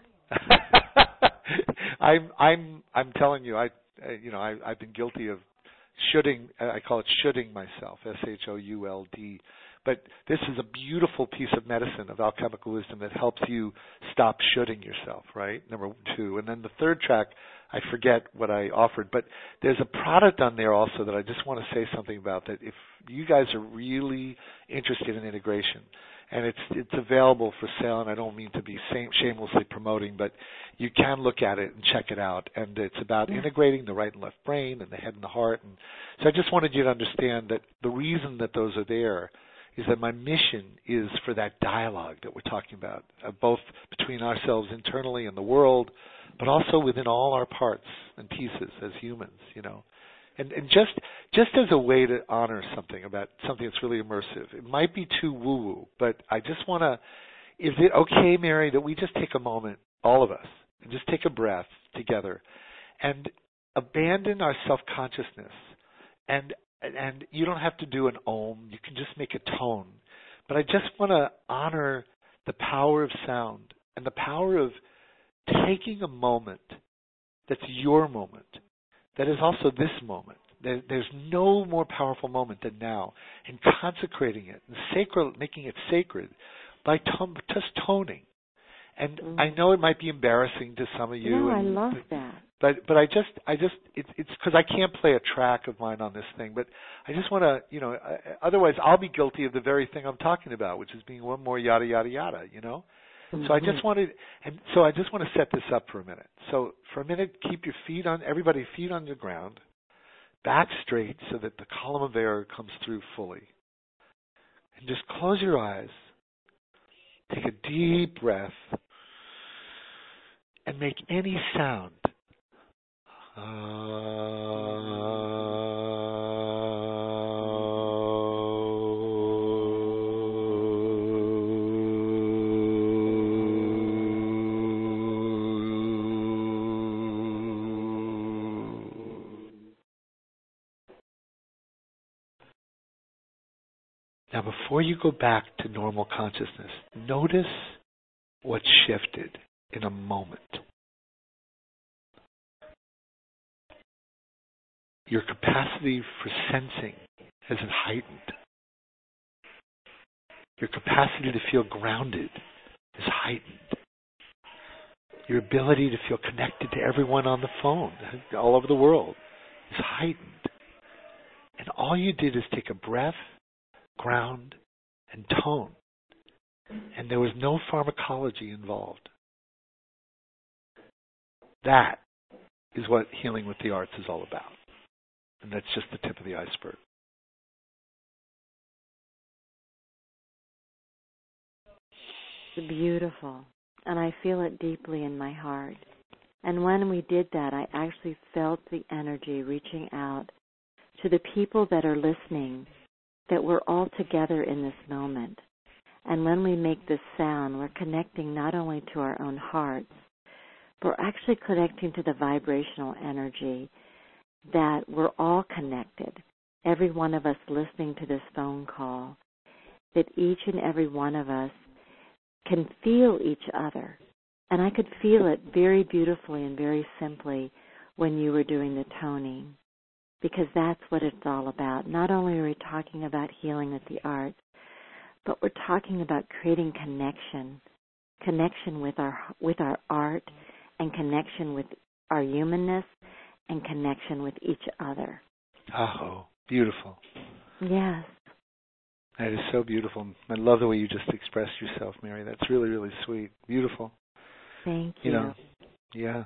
I'm I'm I'm telling you, I you know I, I've been guilty of shoulding. I call it shoulding myself, S H O U L D. But this is a beautiful piece of medicine of Alchemical Wisdom that helps you stop shoulding yourself, right? Number two. And then the third track, I forget what I offered, but there's a product on there also that I just want to say something about, that if you guys are really interested in integration, and it's it's available for sale, and I don't mean to be shamelessly promoting, but you can look at it and check it out. And it's about yeah. integrating the right and left brain and the head and the heart. And so I just wanted you to understand that the reason that those are there is that my mission is for that dialogue that we're talking about, uh, both between ourselves internally and the world, but also within all our parts and pieces as humans, you know. And, and just just as a way to honor something about something that's really immersive. It might be too woo-woo, but I just want to, is it okay, Mary, that we just take a moment, all of us, and just take a breath together and abandon our self-consciousness. And and you don't have to do an om. You can just make a tone. But I just want to honor the power of sound and the power of taking a moment that's your moment, that is also this moment. There, there's no more powerful moment than now, and consecrating it and sacred, making it sacred by tom- just toning. And mm. I know it might be embarrassing to some of you. No, and, I love that. But but I just I just it, it's because I can't play a track of mine on this thing. But I just want to you know uh, otherwise I'll be guilty of the very thing I'm talking about, which is being one more yada yada yada. You know. Mm-hmm. So I just wanted and so I just want to set this up for a minute. So for a minute, keep your feet on everybody feet on the ground, back straight so that the column of air comes through fully, and just close your eyes. Take a deep breath and make any sound. Uh, now, before you go back to normal consciousness, notice what shifted in a moment. Your capacity for sensing has been heightened. Your capacity to feel grounded is heightened. Your ability to feel connected to everyone on the phone all over the world is heightened. And all you did is take a breath, ground, and tone. And there was no pharmacology involved. That is what Healing with the Arts is all about. And that's just the tip of the iceberg. It's beautiful. And I feel it deeply in my heart. And when we did that, I actually felt the energy reaching out to the people that are listening, that we're all together in this moment. And when we make this sound, we're connecting not only to our own hearts, but we're actually connecting to the vibrational energy that we're all connected. Every one of us listening to this phone call, that each and every one of us can feel each other. And I could feel it very beautifully and very simply when you were doing the toning, because that's what it's all about. Not only are we talking about healing with the arts, but we're talking about creating connection, connection with our with our art, and connection with our humanness, and connection with each other. Oh, beautiful. Yes. That is so beautiful. I love the way you just expressed yourself, Mary. That's really, really sweet. Beautiful. Thank you. You know, yeah.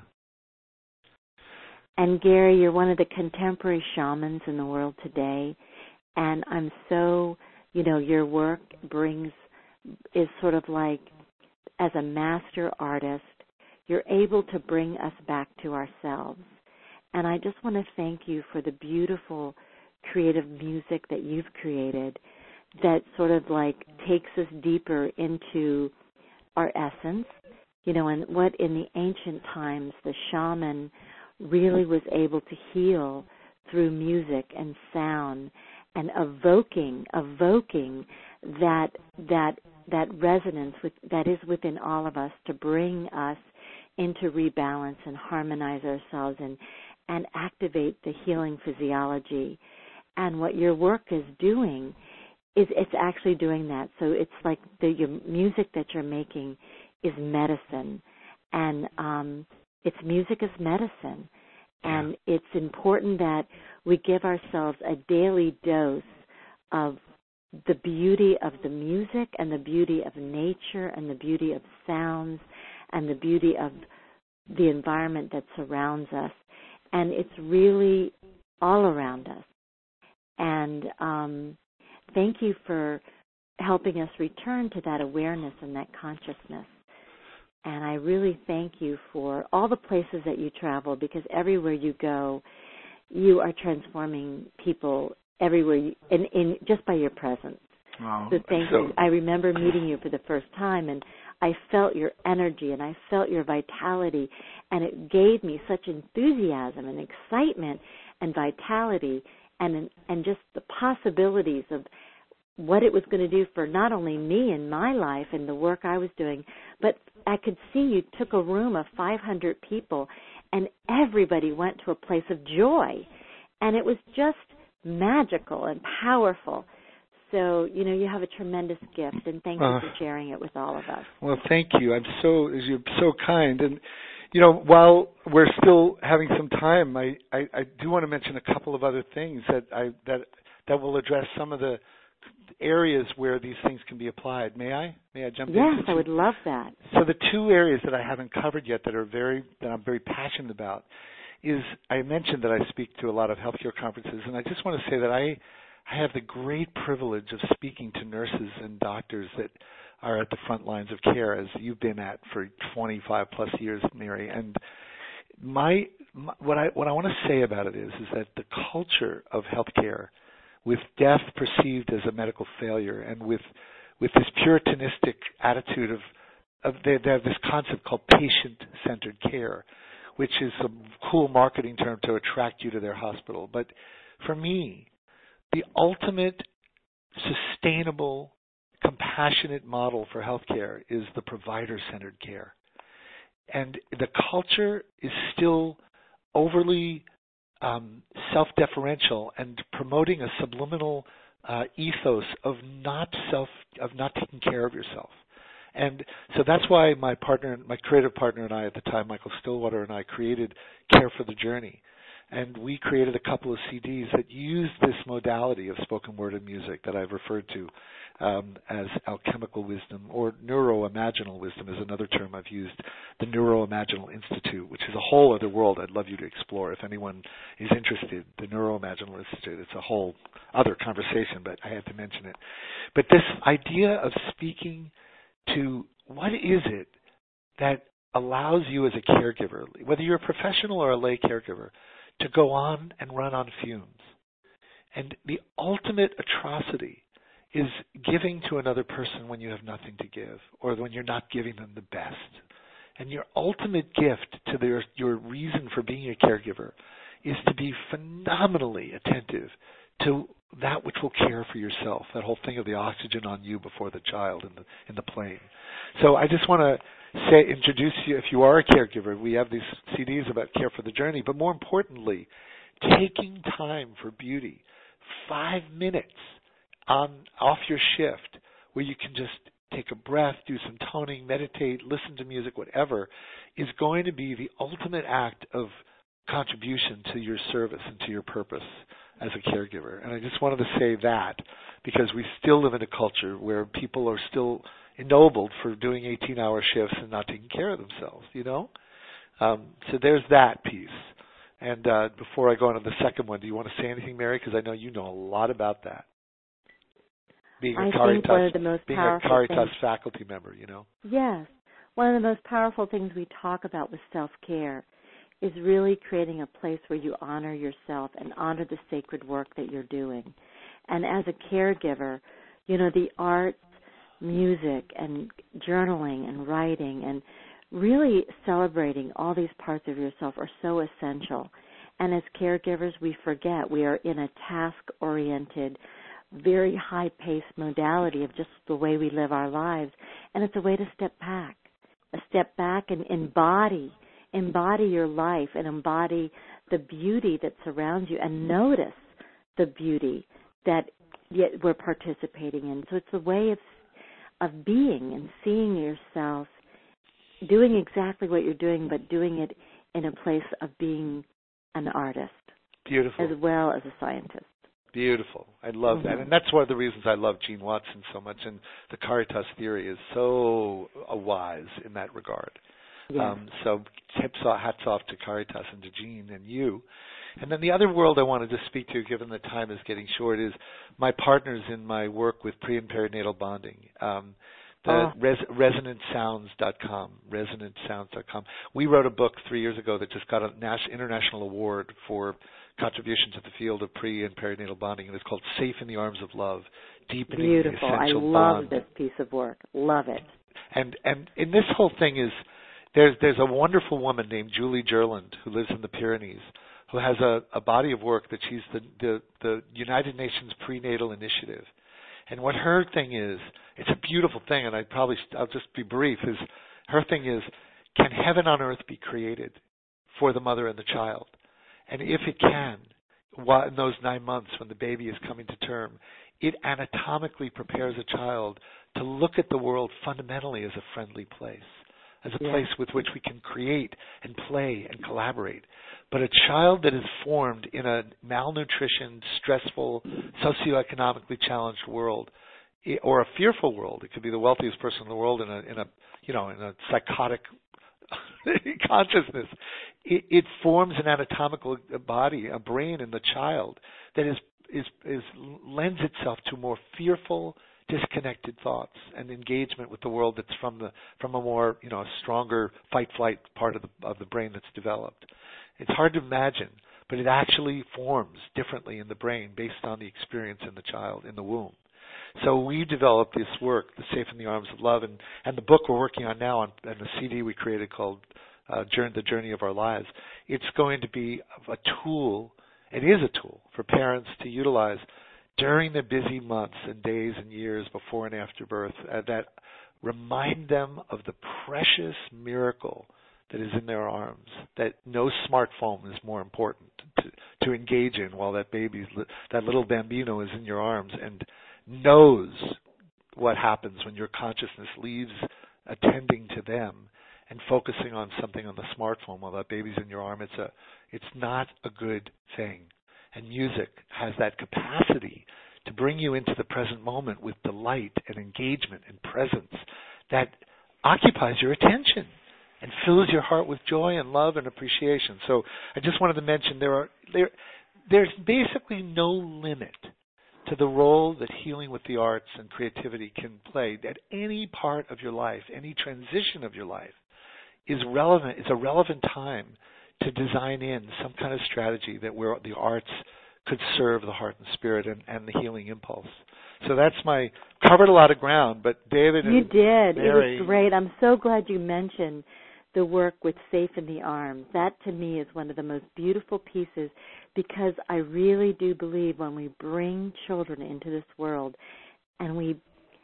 And Gary, you're one of the contemporary shamans in the world today, and I'm so, you know, your work brings, is sort of like as a master artist, you're able to bring us back to ourselves. And I just want to thank you for the beautiful creative music that you've created that sort of like takes us deeper into our essence, you know, and what in the ancient times the shaman really was able to heal through music and sound and evoking, evoking that that that resonance with, that is within all of us to bring us into rebalance and harmonize ourselves and and activate the healing physiology. And what your work is doing is it's actually doing that. So it's like the your music that you're making is medicine, and um, it's music is medicine. And it's important that we give ourselves a daily dose of the beauty of the music and the beauty of nature and the beauty of sounds and the beauty of the environment that surrounds us. And it's really all around us. And um, thank you for helping us return to that awareness and that consciousness. And I really thank you for all the places that you travel, because everywhere you go, you are transforming people everywhere, you, in, in just by your presence. Oh, so thank so, you. I remember meeting you for the first time, and I felt your energy, and I felt your vitality, and it gave me such enthusiasm and excitement and vitality, and and just the possibilities of what it was going to do for not only me and my life and the work I was doing, but I could see you took a room of five hundred people and everybody went to a place of joy. And it was just magical and powerful. So, you know, you have a tremendous gift, and thank you uh, for sharing it with all of us. Well, thank you. I'm so, you're so kind. And, you know, while we're still having some time, I, I, I do want to mention a couple of other things that I that that will address some of the areas where these things can be applied. May I? May I jump in? Yes, I would love that. So the two areas that I haven't covered yet that are very that I'm very passionate about is I mentioned that I speak to a lot of healthcare conferences, and I just want to say that I I have the great privilege of speaking to nurses and doctors that are at the front lines of care, as you've been at for twenty-five plus years, Mary. And my, my what I what I want to say about it is is that the culture of healthcare, with death perceived as a medical failure, and with with this puritanistic attitude of of they, they have this concept called patient-centered care, which is a cool marketing term to attract you to their hospital. But for me, the ultimate sustainable, compassionate model for healthcare is the provider-centered care. And the culture is still overly um, self-deferential and promoting a subliminal uh, ethos of not self, of not taking care of yourself. And so that's why my partner, my creative partner and I at the time, Michael Stillwater, and I created Care for the Journey. And we created a couple of C Ds that used this modality of spoken word and music that I've referred to um, as alchemical wisdom, or neuroimaginal wisdom is another term I've used, the Neuroimaginal Institute, which is a whole other world I'd love you to explore if anyone is interested. The Neuroimaginal Institute, it's a whole other conversation, but I had to mention it. But this idea of speaking to what is it that allows you as a caregiver, whether you're a professional or a lay caregiver, to go on and run on fumes. And the ultimate atrocity is giving to another person when you have nothing to give, or when you're not giving them the best. And your ultimate gift to their, your reason for being a caregiver is to be phenomenally attentive to that which will care for yourself, that whole thing of the oxygen on you before the child in the in the plane. So I just want to say, introduce you, if you are a caregiver, we have these C Ds about Care for the Journey, but more importantly, taking time for beauty, five minutes on off your shift where you can just take a breath, do some toning, meditate, listen to music, whatever, is going to be the ultimate act of contribution to your service and to your purpose as a caregiver. And I just wanted to say that because we still live in a culture where people are still ennobled for doing eighteen-hour shifts and not taking care of themselves, you know? Um, so there's that piece. And uh, before I go on to the second one, do you want to say anything, Mary? Because I know you know a lot about that. being a I Caritas, think one of the most being a powerful Caritas things, faculty member, you know. Yes. One of the most powerful things we talk about with self-care is really creating a place where you honor yourself and honor the sacred work that you're doing. And as a caregiver, you know, the arts, music, and journaling and writing and really celebrating all these parts of yourself are so essential. And as caregivers, we forget we are in a task-oriented, very high-paced modality of just the way we live our lives. And it's a way to step back, a step back and embody, embody your life and embody the beauty that surrounds you and notice the beauty that yet we're participating in. So it's a way of of being and seeing yourself doing exactly what you're doing, but doing it in a place of being an artist. Beautiful. As well as a scientist. Beautiful. I love mm-hmm. that. And that's one of the reasons I love Gene Watson so much. And the Caritas theory is so uh, wise in that regard. Yeah. Um, so tips, hats off to Caritas and to Gene and you. And then the other world I wanted to speak to, given the time is getting short, is my partners in my work with pre- and perinatal bonding. Um, the oh. res- resonant sounds dot com, resonant sounds dot com. We wrote a book three years ago that just got an international award for contribution to the field of pre- and perinatal bonding, and it's called Safe in the Arms of Love, Deepening Beautiful. the Essential Bond. I love this piece of work. Love it. And and in this whole thing is, there's there's a wonderful woman named Julie Gerland who lives in the Pyrenees, who has a, a body of work that she's the, the, the United Nations Prenatal Initiative. And what her thing is, it's a beautiful thing, and I probably, I'll just be brief, is her thing is, can heaven on earth be created for the mother and the child? And if it can, while in those nine months when the baby is coming to term, it anatomically prepares a child to look at the world fundamentally as a friendly place, as a yeah. place with which we can create and play and collaborate. But a child that is formed in a malnutritioned, stressful, socioeconomically challenged world, or a fearful world, it could be the wealthiest person in the world in a, in a you know, in a psychotic consciousness, it, it forms an anatomical body, a brain in the child that is is is lends itself to more fearful, disconnected thoughts and engagement with the world that's from the from a more you know stronger fight flight part of the of the brain that's developed. It's hard to imagine, but it actually forms differently in the brain based on the experience in the child in the womb. So we developed this work, The Safe in the Arms of Love, and, and the book we're working on now, on, and the C D we created called uh, Journey, The Journey of Our Lives. It's going to be a tool, it is a tool for parents to utilize during the busy months and days and years before and after birth uh, that remind them of the precious miracle that is in their arms, that no smartphone is more important to, to engage in while that baby's, that little bambino is in your arms and knows what happens when your consciousness leaves attending to them and focusing on something on the smartphone while that baby's in your arm. It's a, it's not a good thing. And music has that capacity to bring you into the present moment with delight and engagement and presence that occupies your attention and fills your heart with joy and love and appreciation. So I just wanted to mention there are there there's basically no limit to the role that healing with the arts and creativity can play at any part of your life, any transition of your life is relevant. It's a relevant time to design in some kind of strategy that where the arts could serve the heart and spirit and, and the healing impulse. So that's my, covered a lot of ground, but David and You did. Mary, it was great. I'm so glad you mentioned the work with Safe in the Arms. That to me is one of the most beautiful pieces because I really do believe when we bring children into this world and we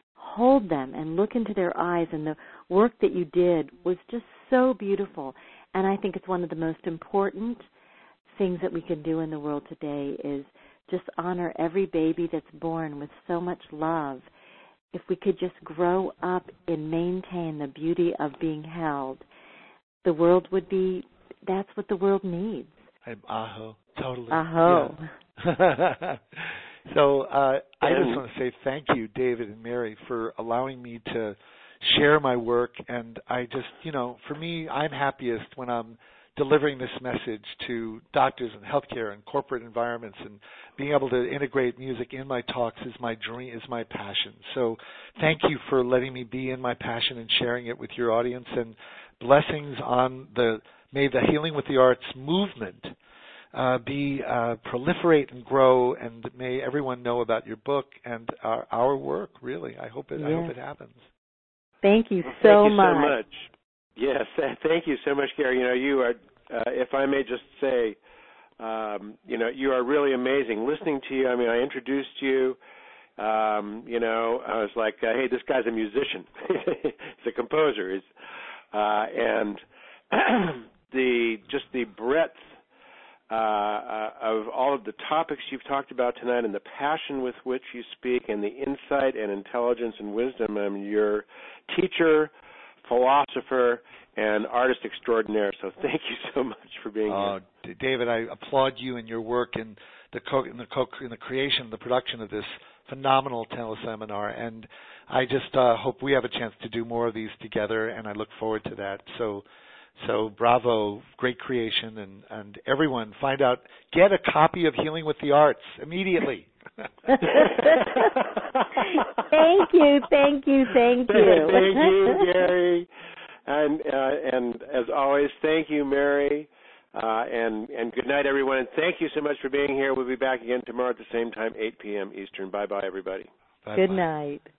hold them and look into their eyes, and the work that you did was just so beautiful. And I think it's one of the most important things that we can do in the world today is just honor every baby that's born with so much love. If we could just grow up and maintain the beauty of being held, the world would be, that's what the world needs. I'm aho, totally. Aho. Yeah. so uh, I just want to say thank you, David and Mary, for allowing me to share my work. And I just, you know, for me, I'm happiest when I'm delivering this message to doctors and healthcare and corporate environments, and being able to integrate music in my talks is my dream, is my passion. So thank you for letting me be in my passion and sharing it with your audience, and blessings on the, may the Healing with the Arts movement uh, be, uh, proliferate and grow, and may everyone know about your book and our, our work, really. I hope it, yes. I hope it happens. Thank you well, so thank you much. so much. Yes, thank you so much, Gary. You know, you are, uh, if I may just say, um, you know, you are really amazing. Listening to you, I mean, I introduced you, um, you know, I was like, uh, hey, this guy's a musician. He's a composer. He's, uh, and the just the breadth uh, uh, of all of the topics you've talked about tonight, and the passion with which you speak, and the insight and intelligence and wisdom. I mean, you're teacher, philosopher, and artist extraordinaire. So thank you so much for being uh, here. David, I applaud you and your work in the co- in the co- in the creation, the production of this phenomenal teleseminar, and I just uh, hope we have a chance to do more of these together, and I look forward to that. So, so bravo, great creation, and, and everyone find out, get a copy of Healing with the Arts immediately. Thank you, thank you, thank you. Thank you, Gary. And uh, and as always, thank you, Mary. Uh, and, and good night, everyone. And thank you so much for being here. We'll be back again tomorrow at the same time, eight p.m. Eastern. Bye-bye, everybody. Bye-bye. Good night.